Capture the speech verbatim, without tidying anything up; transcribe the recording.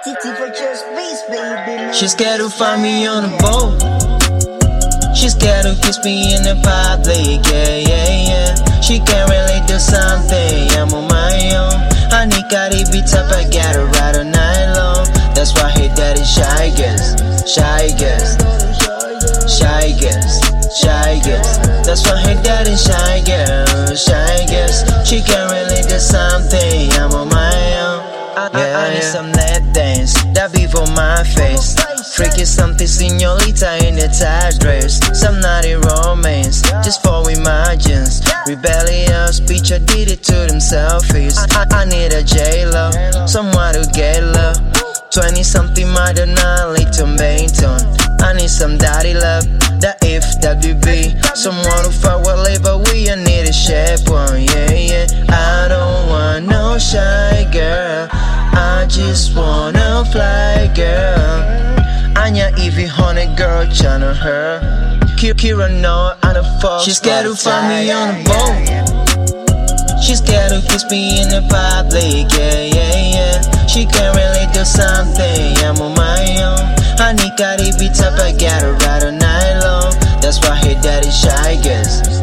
She's scared to find me on the boat. She's scared to kiss me in the public, yeah, yeah, yeah. She can't really do something, I'm on my own. I need Cardi B type, I got her right all night long. That's why her daddy shy girls, shy girls, shy girls, shy girls. That's why her daddy shy girls, shy girls. She can't really do something, I'm on my own. I, yeah, I, I need yeah. some lap dance, that be for my face. Freaky something señorita in a tight dress. Some naughty romance, just for imagines. Rebellious bitch, I did it to them selfies. I, I need a J-Lo, someone to get love. Twenty something Madonna, little Benton. I need some daddy love, that F W B. Someone who fuck whatever we, I need a shape one, yeah, yeah. I don't want no shy girl, I just wanna fly girl. Anya Evie, honey girl, channel her. Kira know I'm a fuck. She's scared to find me on the boat. She's scared to kiss me in the public, yeah, yeah, yeah. She can't really do something, I'm on my own. I need Cardi B type, I got her right all night long. That's why her daddy shy girls.